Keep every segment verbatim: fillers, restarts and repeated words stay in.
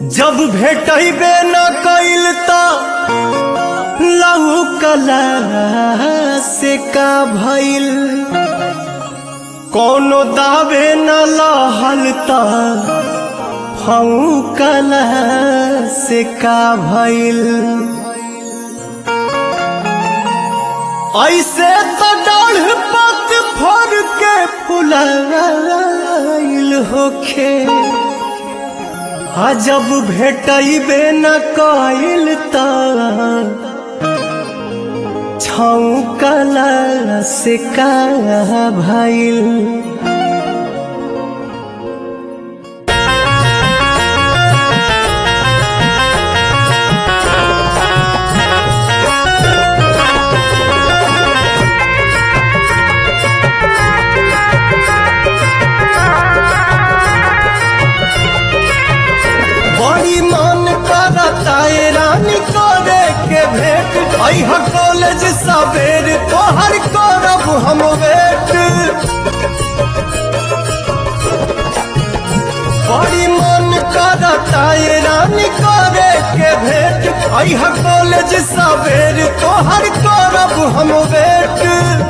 जब भेटबे न कइल त लहुकला से का भइल, कोनो दावे न लहल त फौकला से का भइल। ऐसे तो डाढ़ पत फर के फुलाइल होखे, जब भेटबे न कइल त छौकला से का भइल। बड़ी मन करता है रानी करे के भेंट, अइह कॉलेज सवेर तोहर करब हम वेट। बड़ी मन करता है रानी करे के भेंट, अइह कॉलेज सवेर तोहर करब हम वेट।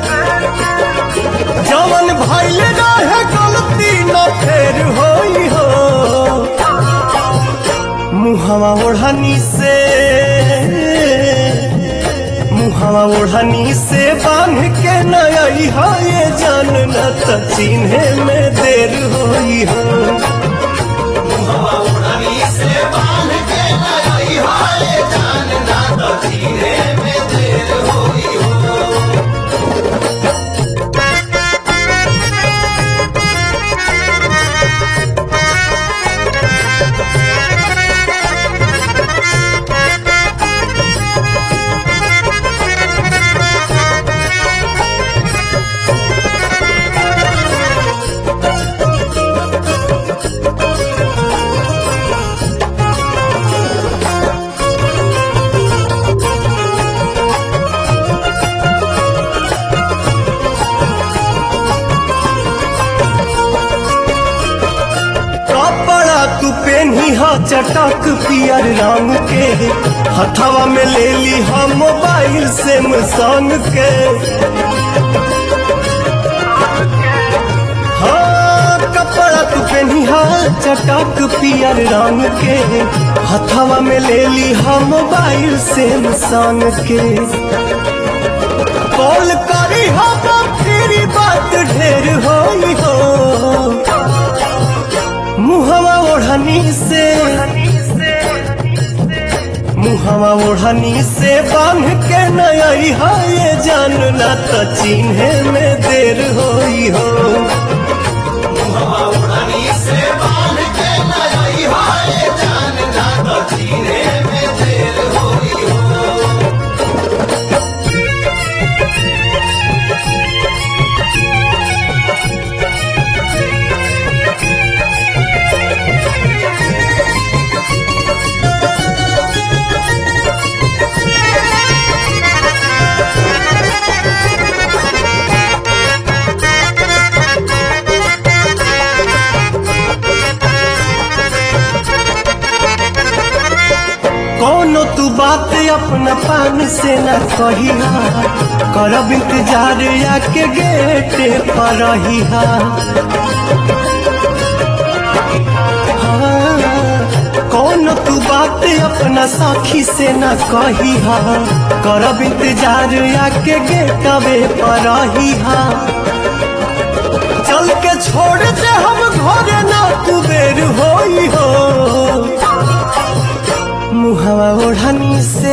जवन भइल रहे गलती न फेर होई हो, मुहवा ओढ़नी से मुहवा ओढ़नी से बांध के न अइहा ये जान न त चिन्हे में देर होई हो। मुहवा ओढ़नी से बांध के न अइहा ये जान न त चिन्हे में देर होई हो। तू पेन्ही हा चटक पियर रंग के, हथवा में ले ली हा मोबाइल सैमसंग के। हाँ कपड़ा तू पेन्ही हा चटक पियर रंग के, हथवा में ले ली हा मोबाइल सैमसंग के। कॉल करी हा तेरी बात ढेर होई हो, मुहवा ओढ़नी से मुहवा ओढ़नी से बांध के न अइहा ये जान न त चिन्हे में देर होई हो। मुहवा ओढ़नी से बांध के न अइहा ये जान न त चिन्हे में देर होई हो। कोनो तू बात अपना पान से न कहिहा, करब इंतजार आके गेटे पर रहिहा। हाँ, कोनो तू बात अपना साखी से न कहिहा, करब इंतजार आके गेटवे पर रहिहा। चल के छोड़ दे हम घरे ना तू बेर होई हो, मुहवा ओढ़नी से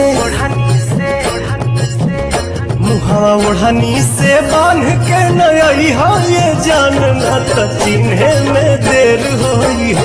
मुहवा ओढ़नी से बांध के न अइहा ये जान न त चिन्हे में देर होई हो।